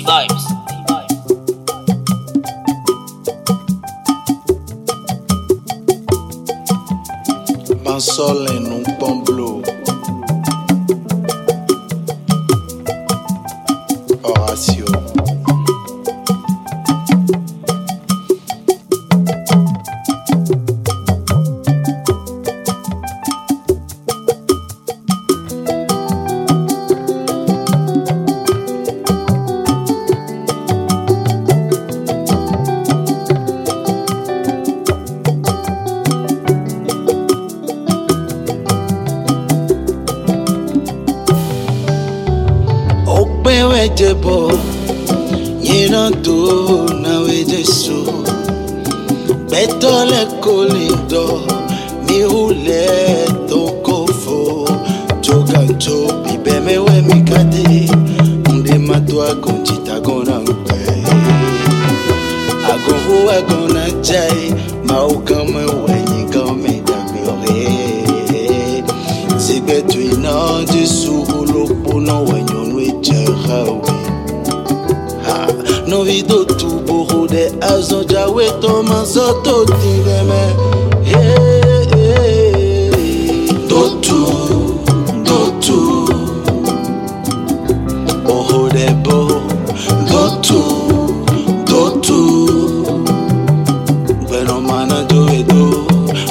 T-Vibes. Bansol en un pomblo. Horacio. Jebo yina to na wejesu beto le kolido mi hule to kofo jogancho bibe mewe mikade unde matwa konjita gona mpe agogo agona jai maukame wenyi kame dabiore sibetu ina jesu ulopono wenyonwe jerawe no vido tu boro de azo jawe to mazoto tingeme dotu boro de bo dotu bueno mana do edo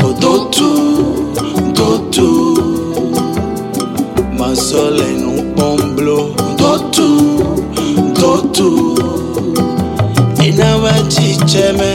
dotu ma sole non pomblo dotu inawa chicheme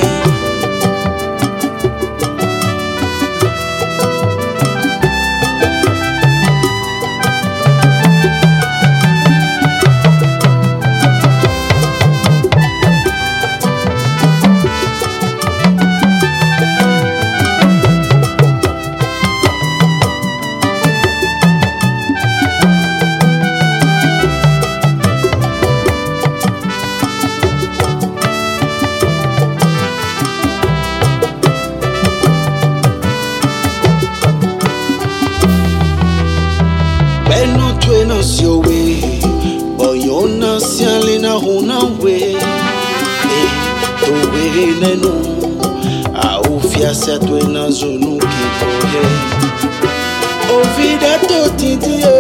no sio we oyona sialina huna we to we nenu au fiasa to na zonu kikohe o vida to tidie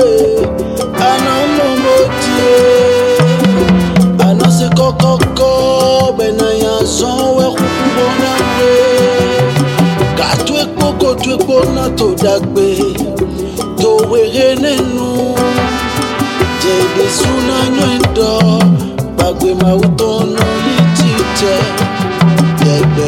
anomomotie anose kokoko bena ya son we khubona we ka tu ekpo na to dagbe to we nenu jede suna nyendo bagwe mautono litite yebe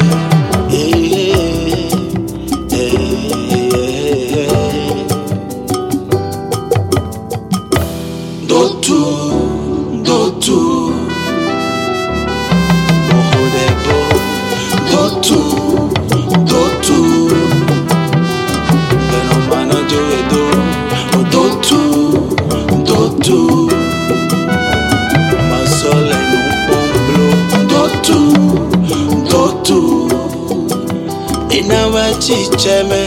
dotu ohodebo dotu beno mana joedo dotu ma sole non pomblo dotu inawa chicheme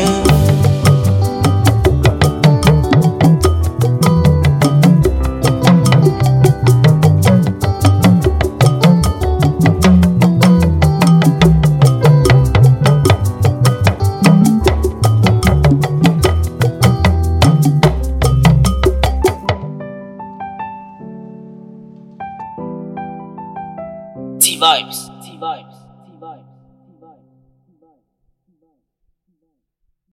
T-Vibes.